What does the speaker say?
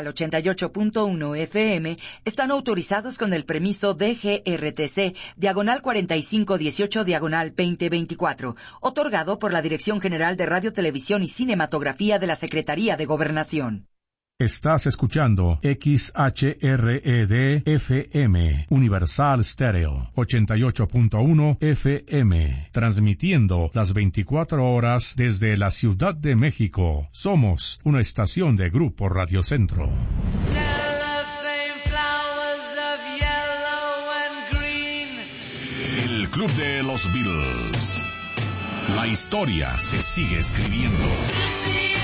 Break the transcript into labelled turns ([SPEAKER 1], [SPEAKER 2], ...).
[SPEAKER 1] Al 88.1 FM están autorizados con el permiso DGRTC, diagonal 4518, diagonal 2024, otorgado por la Dirección General de Radio, Televisión y Cinematografía de la Secretaría de Gobernación.
[SPEAKER 2] Estás escuchando XHRED-FM, Universal Stereo, 88.1 FM, transmitiendo las 24 horas desde la Ciudad de México. Somos una estación de Grupo Radio Centro.
[SPEAKER 3] El Club de los Beatles. La historia se sigue escribiendo.